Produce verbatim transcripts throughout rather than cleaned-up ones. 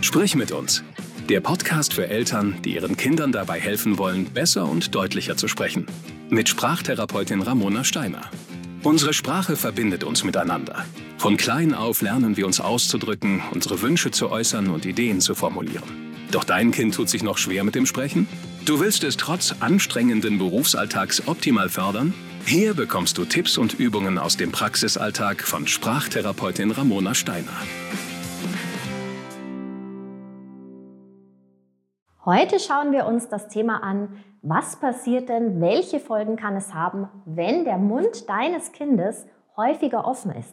Sprich mit uns. Der Podcast für Eltern, die ihren Kindern dabei helfen wollen, besser und deutlicher zu sprechen. Mit Sprachtherapeutin Ramona Steiner. Unsere Sprache verbindet uns miteinander. Von klein auf lernen wir uns auszudrücken, unsere Wünsche zu äußern und Ideen zu formulieren. Doch dein Kind tut sich noch schwer mit dem Sprechen? Du willst es trotz anstrengenden Berufsalltags optimal fördern? Hier bekommst du Tipps und Übungen aus dem Praxisalltag von Sprachtherapeutin Ramona Steiner. Heute schauen wir uns das Thema an, was passiert denn, welche Folgen kann es haben, wenn der Mund deines Kindes häufiger offen ist.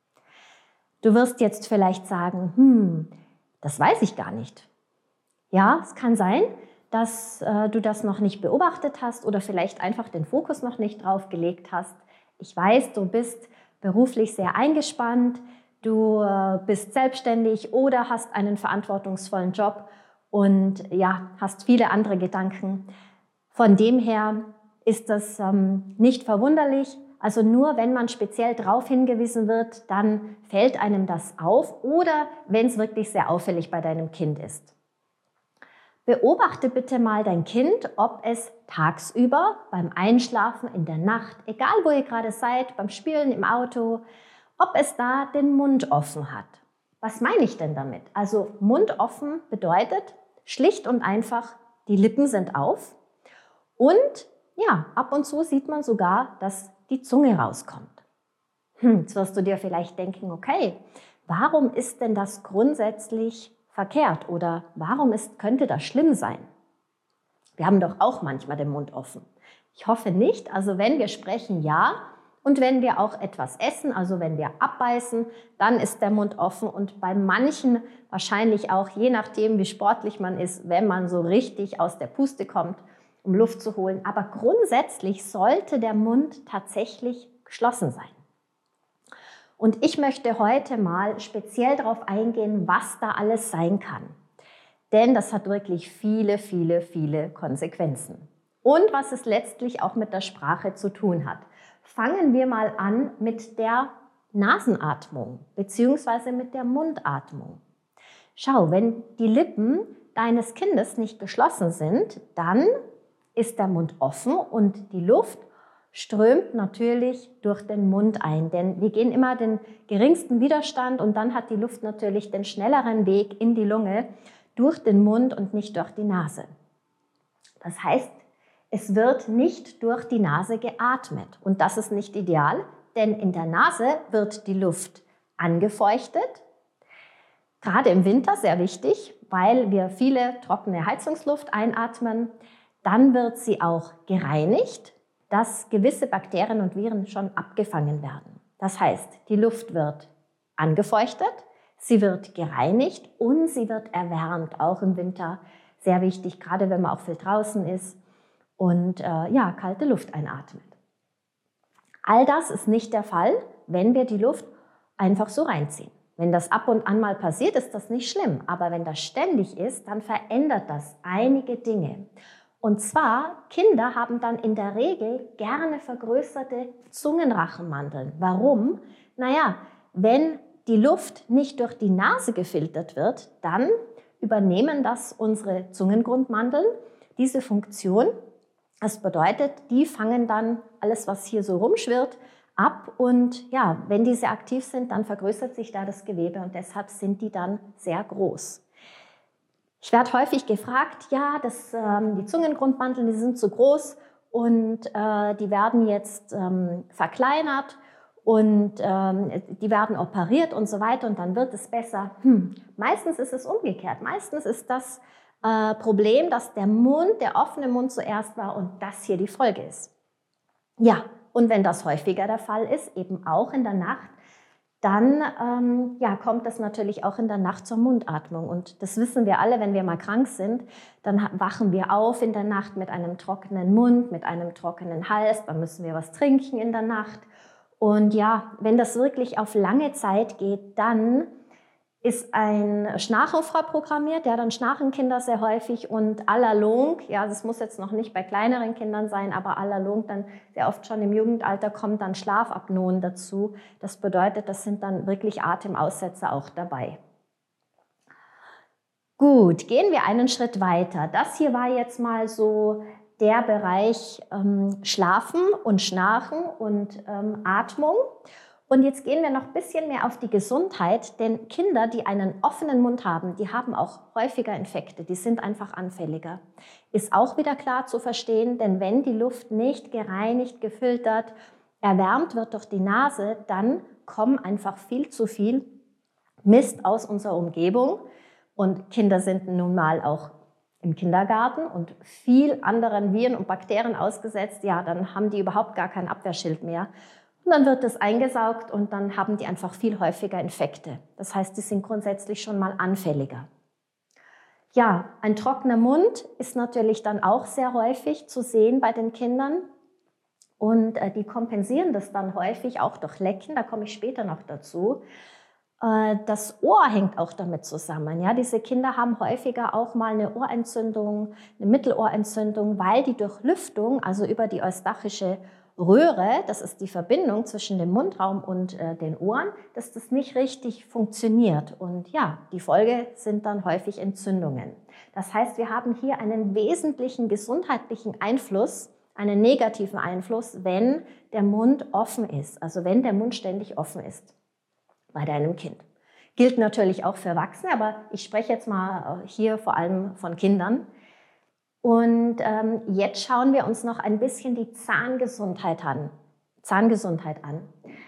Du wirst jetzt vielleicht sagen, hm, das weiß ich gar nicht. Ja, es kann sein, dass äh, du das noch nicht beobachtet hast oder vielleicht einfach den Fokus noch nicht drauf gelegt hast. Ich weiß, du bist beruflich sehr eingespannt, du äh, bist selbstständig oder hast einen verantwortungsvollen Job und ja, hast viele andere Gedanken. Von dem her ist das ähm, nicht verwunderlich. Also nur wenn man speziell darauf hingewiesen wird, dann fällt einem das auf oder wenn es wirklich sehr auffällig bei deinem Kind ist. Beobachte bitte mal dein Kind, ob es tagsüber, beim Einschlafen, in der Nacht, egal wo ihr gerade seid, beim Spielen im Auto, ob es da den Mund offen hat. Was meine ich denn damit? Also Mund offen bedeutet schlicht und einfach, die Lippen sind auf und ja, ab und zu sieht man sogar, dass die Zunge rauskommt. Hm, jetzt wirst du dir vielleicht denken, okay, warum ist denn das grundsätzlich verkehrt oder warum ist, könnte das schlimm sein? Wir haben doch auch manchmal den Mund offen. Ich hoffe nicht, also wenn wir sprechen, ja. Und wenn wir auch etwas essen, also wenn wir abbeißen, dann ist der Mund offen und bei manchen wahrscheinlich auch, je nachdem wie sportlich man ist, wenn man so richtig aus der Puste kommt, um Luft zu holen. Aber grundsätzlich sollte der Mund tatsächlich geschlossen sein. Und ich möchte heute mal speziell darauf eingehen, was da alles sein kann. Denn das hat wirklich viele, viele, viele Konsequenzen. Und was es letztlich auch mit der Sprache zu tun hat. Fangen wir mal an mit der Nasenatmung bzw. mit der Mundatmung. Schau, wenn die Lippen deines Kindes nicht geschlossen sind, dann ist der Mund offen und die Luft strömt natürlich durch den Mund ein. Denn wir gehen immer den geringsten Widerstand und dann hat die Luft natürlich den schnelleren Weg in die Lunge durch den Mund und nicht durch die Nase. Das heißt, es wird nicht durch die Nase geatmet und das ist nicht ideal, denn in der Nase wird die Luft angefeuchtet, gerade im Winter sehr wichtig, weil wir viele trockene Heizungsluft einatmen. Dann wird sie auch gereinigt, dass gewisse Bakterien und Viren schon abgefangen werden. Das heißt, die Luft wird angefeuchtet, sie wird gereinigt und sie wird erwärmt, auch im Winter sehr wichtig, gerade wenn man auch viel draußen ist. Und äh, ja, kalte Luft einatmet. All das ist nicht der Fall, wenn wir die Luft einfach so reinziehen. Wenn das ab und an mal passiert, ist das nicht schlimm. Aber wenn das ständig ist, dann verändert das einige Dinge. Und zwar, Kinder haben dann in der Regel gerne vergrößerte Zungenrachenmandeln. Warum? Naja, wenn die Luft nicht durch die Nase gefiltert wird, dann übernehmen das unsere Zungengrundmandeln, diese Funktion. Das bedeutet, die fangen dann alles, was hier so rumschwirrt, ab und ja, wenn diese aktiv sind, dann vergrößert sich da das Gewebe und deshalb sind die dann sehr groß. Ich werde häufig gefragt, ja, das, ähm, die Zungengrundmandeln, die sind zu groß und äh, die werden jetzt ähm, verkleinert und ähm, die werden operiert und so weiter und dann wird es besser. Hm. Meistens ist es umgekehrt. Meistens ist das Äh, Problem, dass der Mund, der offene Mund zuerst war und das hier die Folge ist. Ja, und wenn das häufiger der Fall ist, eben auch in der Nacht, dann ähm, ja, kommt das natürlich auch in der Nacht zur Mundatmung. Und das wissen wir alle, wenn wir mal krank sind, dann wachen wir auf in der Nacht mit einem trockenen Mund, mit einem trockenen Hals, dann müssen wir was trinken in der Nacht. Und ja, wenn das wirklich auf lange Zeit geht, dann ist ein Schnarchen vorprogrammiert, ja, dann schnarchen Kinder sehr häufig und à la longue, ja, das muss jetzt noch nicht bei kleineren Kindern sein, aber à la longue dann sehr oft schon im Jugendalter kommt dann Schlafapnoen dazu. Das bedeutet, das sind dann wirklich Atemaussetzer auch dabei. Gut, gehen wir einen Schritt weiter. Das hier war jetzt mal so der Bereich ähm, Schlafen und Schnarchen und ähm, Atmung. Und jetzt gehen wir noch ein bisschen mehr auf die Gesundheit, denn Kinder, die einen offenen Mund haben, die haben auch häufiger Infekte, die sind einfach anfälliger. Ist auch wieder klar zu verstehen, denn wenn die Luft nicht gereinigt, gefiltert, erwärmt wird durch die Nase, dann kommen einfach viel zu viel Mist aus unserer Umgebung. Und Kinder sind nun mal auch im Kindergarten und viel anderen Viren und Bakterien ausgesetzt, ja, dann haben die überhaupt gar kein Abwehrschild mehr. Und dann wird das eingesaugt und dann haben die einfach viel häufiger Infekte. Das heißt, die sind grundsätzlich schon mal anfälliger. Ja, ein trockener Mund ist natürlich dann auch sehr häufig zu sehen bei den Kindern. Und äh, die kompensieren das dann häufig auch durch Lecken, da komme ich später noch dazu. Äh, das Ohr hängt auch damit zusammen. Ja? Diese Kinder haben häufiger auch mal eine Ohrentzündung, eine Mittelohrentzündung, weil die Durchlüftung, also über die eustachische Röhre, das ist die Verbindung zwischen dem Mundraum und äh, den Ohren, dass das nicht richtig funktioniert. Und ja, die Folge sind dann häufig Entzündungen. Das heißt, wir haben hier einen wesentlichen gesundheitlichen Einfluss, einen negativen Einfluss, wenn der Mund offen ist, also wenn der Mund ständig offen ist bei deinem Kind. Gilt natürlich auch für Erwachsene, aber ich spreche jetzt mal hier vor allem von Kindern. Und ähm, jetzt schauen wir uns noch ein bisschen die Zahngesundheit an. Zahngesundheit an.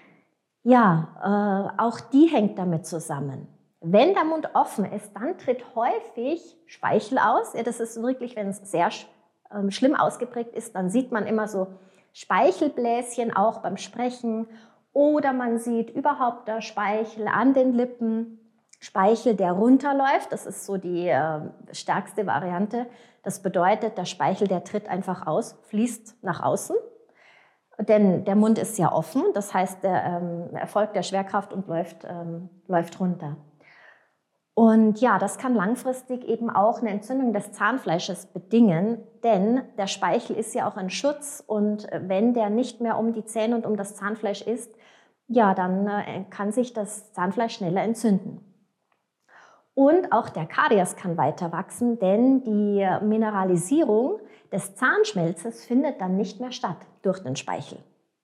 Ja, äh, auch die hängt damit zusammen. Wenn der Mund offen ist, dann tritt häufig Speichel aus. Ja, das ist wirklich, wenn es sehr ähm, schlimm ausgeprägt ist, dann sieht man immer so Speichelbläschen auch beim Sprechen. Oder man sieht überhaupt da Speichel an den Lippen. Speichel, der runterläuft, das ist so die äh, stärkste Variante. Das bedeutet, der Speichel, der tritt einfach aus, fließt nach außen. Denn der Mund ist ja offen, das heißt, der ähm, erfolgt der Schwerkraft und läuft, ähm, läuft runter. Und ja, das kann langfristig eben auch eine Entzündung des Zahnfleisches bedingen, denn der Speichel ist ja auch ein Schutz und wenn der nicht mehr um die Zähne und um das Zahnfleisch ist, ja, dann äh, kann sich das Zahnfleisch schneller entzünden. Und auch der Karies kann weiter wachsen, denn die Mineralisierung des Zahnschmelzes findet dann nicht mehr statt durch den Speichel.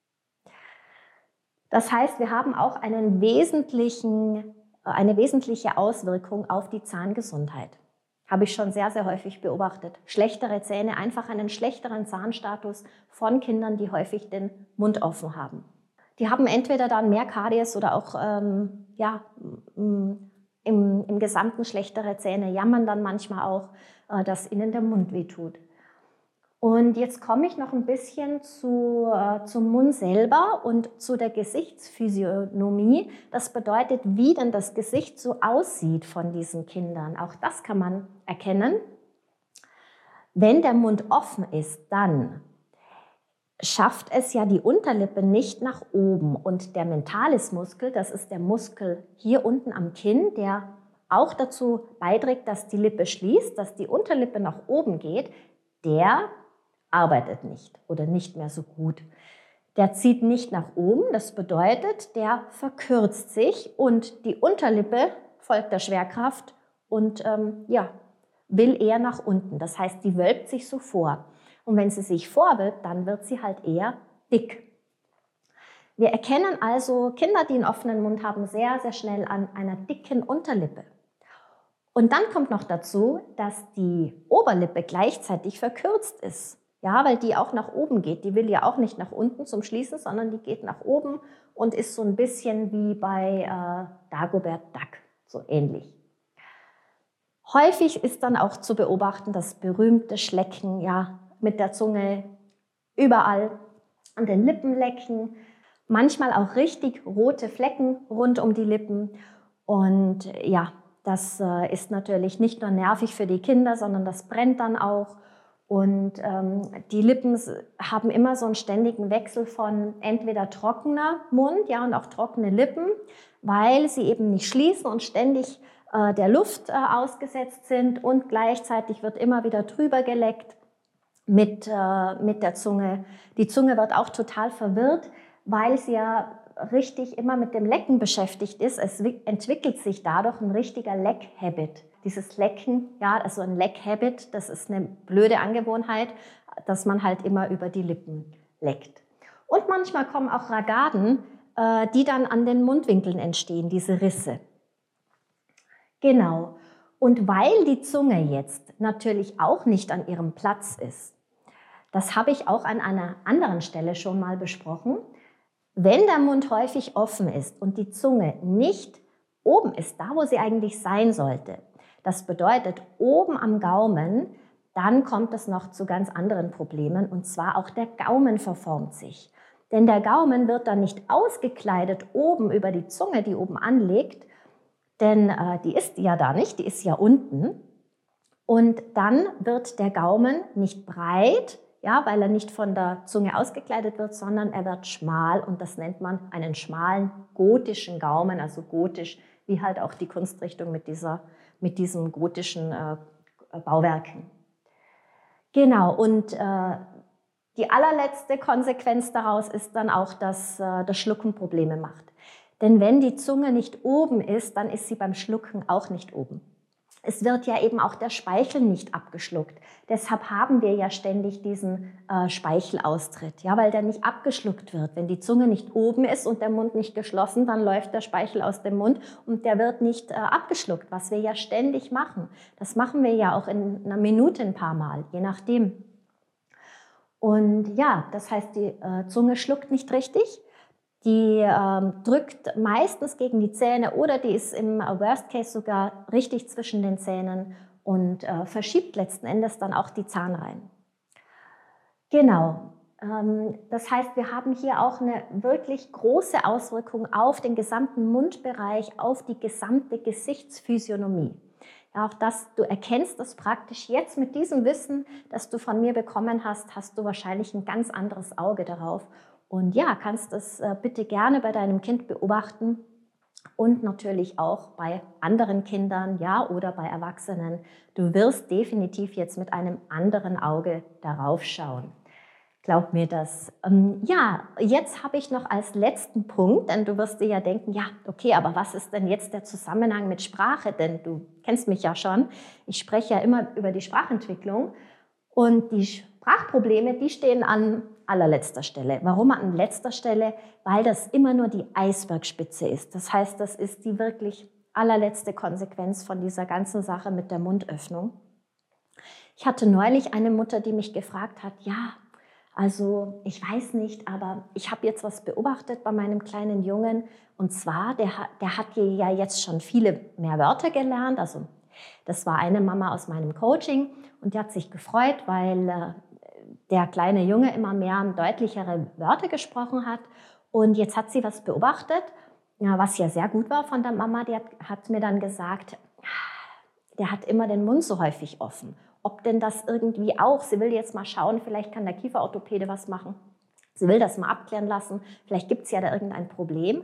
Das heißt, wir haben auch einen wesentlichen, eine wesentliche Auswirkung auf die Zahngesundheit. Habe ich schon sehr, sehr häufig beobachtet. Schlechtere Zähne, einfach einen schlechteren Zahnstatus von Kindern, die häufig den Mund offen haben. Die haben entweder dann mehr Karies oder auch ähm, ja, Im, im Gesamten schlechtere Zähne, jammern dann manchmal auch, äh, dass ihnen der Mund wehtut. Und jetzt komme ich noch ein bisschen zu, äh, zum Mund selber und zu der Gesichtsphysiognomie. Das bedeutet, wie denn das Gesicht so aussieht von diesen Kindern. Auch das kann man erkennen. Wenn der Mund offen ist, dann schafft es ja die Unterlippe nicht nach oben. Und der Mentalis-Muskel, das ist der Muskel hier unten am Kinn, der auch dazu beiträgt, dass die Lippe schließt, dass die Unterlippe nach oben geht, der arbeitet nicht oder nicht mehr so gut. Der zieht nicht nach oben, das bedeutet, der verkürzt sich und die Unterlippe folgt der Schwerkraft und ähm, ja, will eher nach unten. Das heißt, die wölbt sich so vor. Und wenn sie sich vorwölbt, dann wird sie halt eher dick. Wir erkennen also Kinder, die einen offenen Mund haben, sehr, sehr schnell an einer dicken Unterlippe. Und dann kommt noch dazu, dass die Oberlippe gleichzeitig verkürzt ist. Ja, weil die auch nach oben geht. Die will ja auch nicht nach unten zum Schließen, sondern die geht nach oben und ist so ein bisschen wie bei äh, Dagobert Duck, so ähnlich. Häufig ist dann auch zu beobachten das berühmte Schlecken, ja, mit der Zunge überall an den Lippen lecken, manchmal auch richtig rote Flecken rund um die Lippen. Und ja, das äh, ist natürlich nicht nur nervig für die Kinder, sondern das brennt dann auch. Und ähm, die Lippen haben immer so einen ständigen Wechsel von entweder trockener Mund, ja, und auch trockene Lippen, weil sie eben nicht schließen und ständig äh, der Luft äh, ausgesetzt sind und gleichzeitig wird immer wieder drüber geleckt mit, äh, mit der Zunge. Die Zunge wird auch total verwirrt, weil sie ja richtig immer mit dem Lecken beschäftigt ist, es entwickelt sich dadurch ein richtiger Leck-Habit. Dieses Lecken, ja, also ein Leck-Habit, das ist eine blöde Angewohnheit, dass man halt immer über die Lippen leckt. Und manchmal kommen auch Ragaden, äh, die dann an den Mundwinkeln entstehen, diese Risse. Genau. Und weil die Zunge jetzt natürlich auch nicht an ihrem Platz ist, das habe ich auch an einer anderen Stelle schon mal besprochen, wenn der Mund häufig offen ist und die Zunge nicht oben ist, da wo sie eigentlich sein sollte, das bedeutet oben am Gaumen, dann kommt es noch zu ganz anderen Problemen, und zwar auch der Gaumen verformt sich. Denn der Gaumen wird dann nicht ausgekleidet oben über die Zunge, die oben anliegt, denn äh, die ist ja da nicht, die ist ja unten. Und dann wird der Gaumen nicht breit, ja, weil er nicht von der Zunge ausgekleidet wird, sondern er wird schmal, und das nennt man einen schmalen gotischen Gaumen, also gotisch, wie halt auch die Kunstrichtung mit, dieser, mit diesen gotischen äh, Bauwerken. Genau, und äh, die allerletzte Konsequenz daraus ist dann auch, dass äh, das Schlucken Probleme macht. Denn wenn die Zunge nicht oben ist, dann ist sie beim Schlucken auch nicht oben. Es wird ja eben auch der Speichel nicht abgeschluckt. Deshalb haben wir ja ständig diesen äh, Speichelaustritt, ja, weil der nicht abgeschluckt wird. Wenn die Zunge nicht oben ist und der Mund nicht geschlossen, dann läuft der Speichel aus dem Mund und der wird nicht äh, abgeschluckt, was wir ja ständig machen. Das machen wir ja auch in einer Minute ein paar Mal, je nachdem. Und ja, das heißt, die äh, Zunge schluckt nicht richtig. Die ähm, drückt meistens gegen die Zähne oder die ist im Worst Case sogar richtig zwischen den Zähnen und äh, verschiebt letzten Endes dann auch die Zahnreihen. Genau, ähm, das heißt, wir haben hier auch eine wirklich große Auswirkung auf den gesamten Mundbereich, auf die gesamte Gesichtsphysiognomie. Ja, auch das, du erkennst das praktisch jetzt mit diesem Wissen, das du von mir bekommen hast, hast du wahrscheinlich ein ganz anderes Auge darauf. Und ja, kannst das bitte gerne bei deinem Kind beobachten und natürlich auch bei anderen Kindern, ja, oder bei Erwachsenen. Du wirst definitiv jetzt mit einem anderen Auge darauf schauen. Glaub mir das. Ja, jetzt habe ich noch als letzten Punkt, denn du wirst dir ja denken, ja, okay, aber was ist denn jetzt der Zusammenhang mit Sprache? Denn du kennst mich ja schon. Ich spreche ja immer über die Sprachentwicklung und die Sprachprobleme, die stehen an allerletzter Stelle. Warum an letzter Stelle? Weil das immer nur die Eisbergspitze ist. Das heißt, das ist die wirklich allerletzte Konsequenz von dieser ganzen Sache mit der Mundöffnung. Ich hatte neulich eine Mutter, die mich gefragt hat, ja, also ich weiß nicht, aber ich habe jetzt was beobachtet bei meinem kleinen Jungen. Und zwar, der, der hat ja jetzt schon viele mehr Wörter gelernt. Also das war eine Mama aus meinem Coaching und die hat sich gefreut, weil äh, der kleine Junge immer mehr und deutlichere Wörter gesprochen hat. Und jetzt hat sie was beobachtet, ja, was ja sehr gut war von der Mama. Die hat, hat mir dann gesagt, der hat immer den Mund so häufig offen. Ob denn das irgendwie auch, sie will jetzt mal schauen, vielleicht kann der Kieferorthopäde was machen. Sie will das mal abklären lassen, vielleicht gibt es ja da irgendein Problem.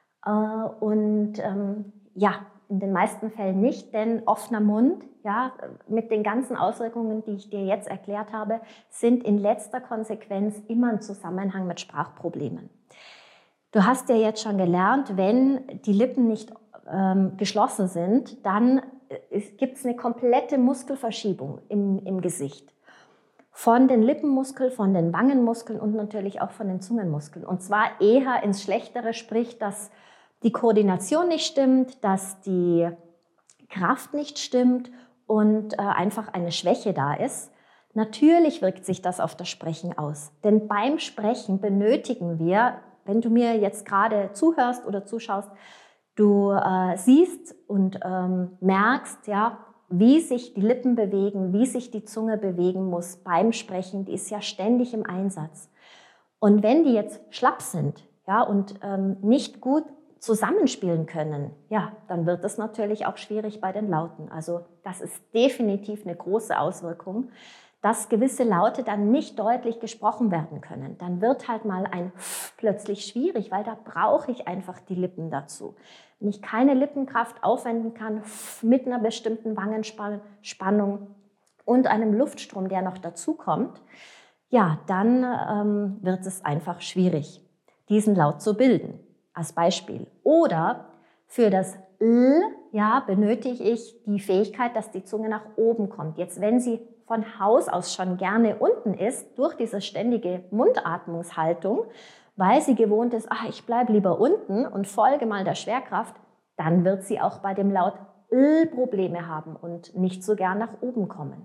Und ähm, ja, in den meisten Fällen nicht, denn offener Mund, ja, mit den ganzen Auswirkungen, die ich dir jetzt erklärt habe, sind in letzter Konsequenz immer im Zusammenhang mit Sprachproblemen. Du hast ja jetzt schon gelernt, wenn die Lippen nicht ähm, geschlossen sind, dann gibt es eine komplette Muskelverschiebung im, im Gesicht. Von den Lippenmuskeln, von den Wangenmuskeln und natürlich auch von den Zungenmuskeln. Und zwar eher ins Schlechtere, sprich, dass die Koordination nicht stimmt, dass die Kraft nicht stimmt und äh, einfach eine Schwäche da ist. Natürlich wirkt sich das auf das Sprechen aus. Denn beim Sprechen benötigen wir, wenn du mir jetzt gerade zuhörst oder zuschaust, du äh, siehst und ähm, merkst, ja, wie sich die Lippen bewegen, wie sich die Zunge bewegen muss beim Sprechen. Die ist ja ständig im Einsatz. Und wenn die jetzt schlapp sind, ja, und ähm, nicht gut zusammenspielen können, ja, dann wird es natürlich auch schwierig bei den Lauten. Also das ist definitiv eine große Auswirkung, dass gewisse Laute dann nicht deutlich gesprochen werden können. Dann wird halt mal ein F plötzlich schwierig, weil da brauche ich einfach die Lippen dazu. Wenn ich keine Lippenkraft aufwenden kann F mit einer bestimmten Wangenspannung und einem Luftstrom, der noch dazu kommt, ja, dann ähm, wird es einfach schwierig, diesen Laut zu bilden. als Beispiel. Oder für das L, ja, benötige ich die Fähigkeit, dass die Zunge nach oben kommt. Jetzt, wenn sie von Haus aus schon gerne unten ist, durch diese ständige Mundatmungshaltung, weil sie gewohnt ist, ach, ich bleibe lieber unten und folge mal der Schwerkraft, dann wird sie auch bei dem Laut L Probleme haben und nicht so gern nach oben kommen.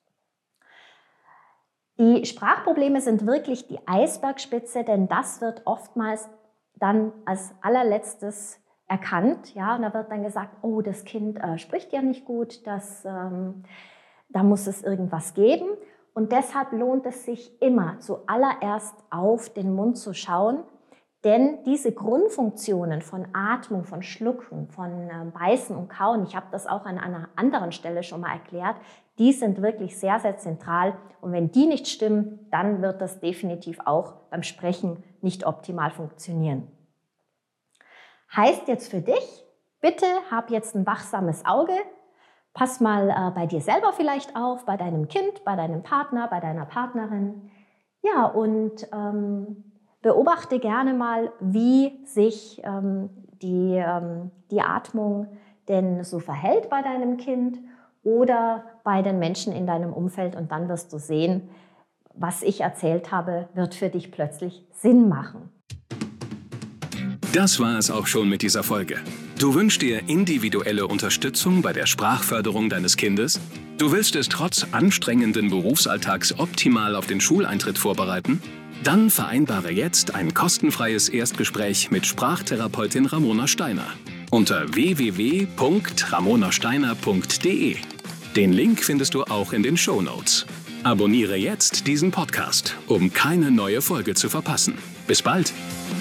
Die Sprachprobleme sind wirklich die Eisbergspitze, denn das wird oftmals dann als allerletztes erkannt. Ja, und da wird dann gesagt, oh, das Kind äh, spricht ja nicht gut, das, ähm, da muss es irgendwas geben. Und deshalb lohnt es sich immer zuallererst auf den Mund zu schauen, denn diese Grundfunktionen von Atmung, von Schlucken, von äh, Beißen und Kauen, ich habe das auch an einer anderen Stelle schon mal erklärt, die sind wirklich sehr, sehr zentral. Und wenn die nicht stimmen, dann wird das definitiv auch beim Sprechen nicht optimal funktionieren. Heißt jetzt für dich, bitte hab jetzt ein wachsames Auge, pass mal äh, bei dir selber vielleicht auf, bei deinem Kind, bei deinem Partner, bei deiner Partnerin. Ja, und ähm, beobachte gerne mal, wie sich ähm, die, ähm, die Atmung denn so verhält bei deinem Kind oder bei den Menschen in deinem Umfeld. Und dann wirst du sehen, was ich erzählt habe, wird für dich plötzlich Sinn machen. Das war es auch schon mit dieser Folge. Du wünschst dir individuelle Unterstützung bei der Sprachförderung deines Kindes? Du willst es trotz anstrengenden Berufsalltags optimal auf den Schuleintritt vorbereiten? Dann vereinbare jetzt ein kostenfreies Erstgespräch mit Sprachtherapeutin Ramona Steiner unter w w w punkt ramona steiner punkt d e. Den Link findest du auch in den Shownotes. Abonniere jetzt diesen Podcast, um keine neue Folge zu verpassen. Bis bald!